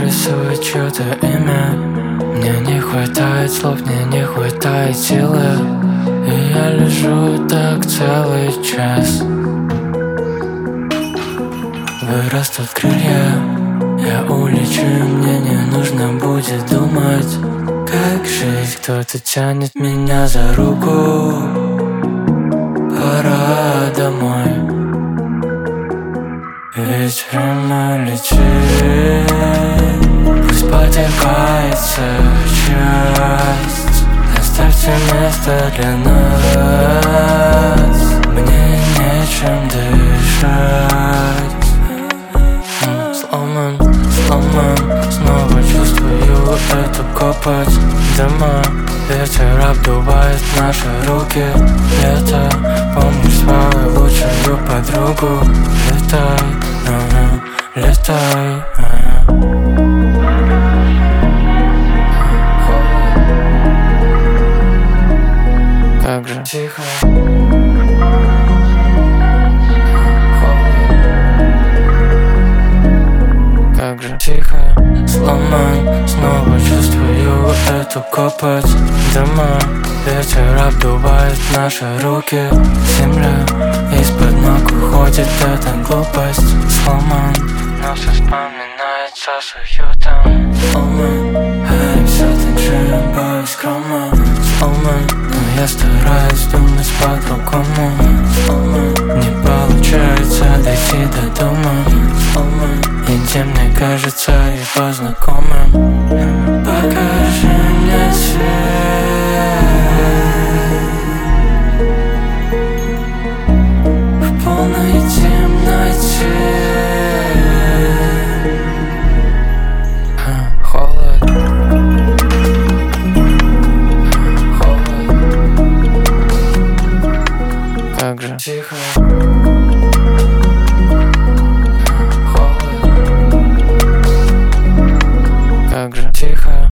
записывать чьё-то имя. Мне не хватает слов, мне не хватает силы, и я лежу так целый час. Вырастут крылья, я улечу, мне не нужно будет думать, как жить. Кто-то тянет меня за руку, пора домой. Ведь время летит, пусть потекается часть. Оставьте место для нас, мне нечем дышать. Сломан, снова чувствую эту копоть дыма. Ветер обдувает наши руки. Лето, помнишь свою лучшую подругу? Летай, летай. Как же тихо. Как же тихо. Сломан, снова чувствую эту копоть дыма. Ветер обдувает наши руки. Земля из-под ног уходит эта глупость. Сломан, но все вспоминается с уютом. Сломан, а все танцуем бескромно. Сломан, но я стараюсь думать по-другому. Сломан, не получается дойти до дома. Сломан, и где мне кажется его знакомым. Покажи мне свет в полной темноте. Холод. Холод. Как же тихо.